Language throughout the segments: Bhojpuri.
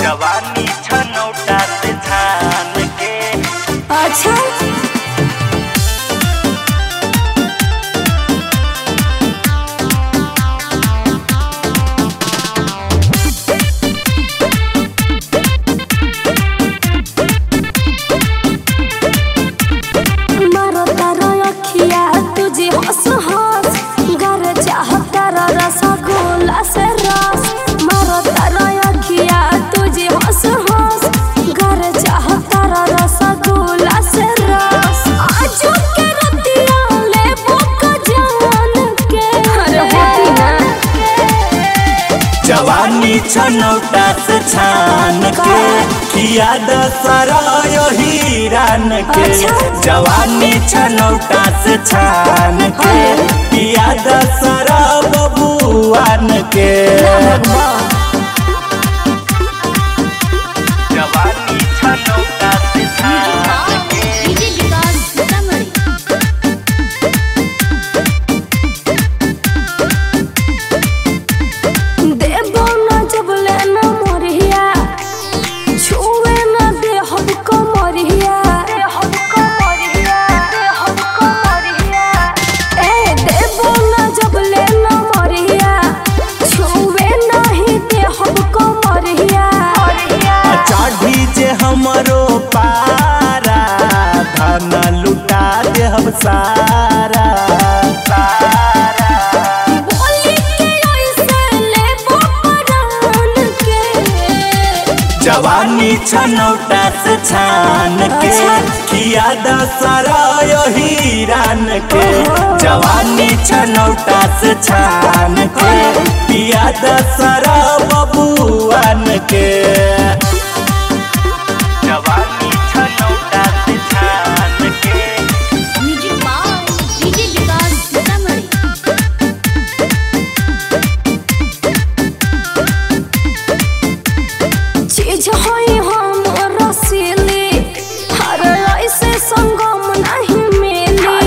जवानी छनौटा से छान के। अच्छा जवानी छनौटा से छान के किया दशहरा हीरान के। जवानी छनौटा से छान के किया दशहरा बबुआन के। जवानी छनौटा से छान के। हमरो पारा धन लुटा दे हम सारा बोली के ऐसे ले बपरान के। जवानी छनौटा से छान के किया दशहरा हीरान के। जवानी छनौटा से छान के किया दशहरा बबुआन के। जवानी छनौटा से छान के। चीज होई हम रसीली हर ऐसे संगम नहीं मिली।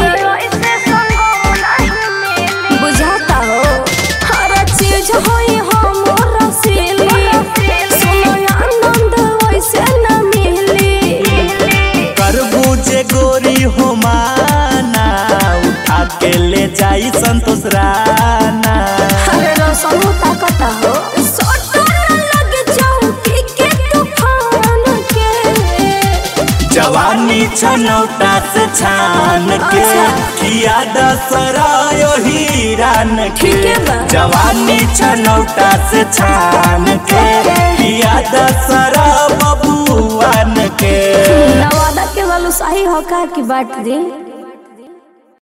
बुझाता हो हर चीज होई हम रसीली सुनो आनंद वैसे न मिली। करबूजे गोरी हो माना उठा के ले जाई संतोष राना। अरे रसम ताकत हो जवानी छनौटा से छान के किया दशहरा हीरान के। जवानी छनौटा से छान के किया दशहरा बबुआन के। नवादा के वालू सही हो का की बात दी।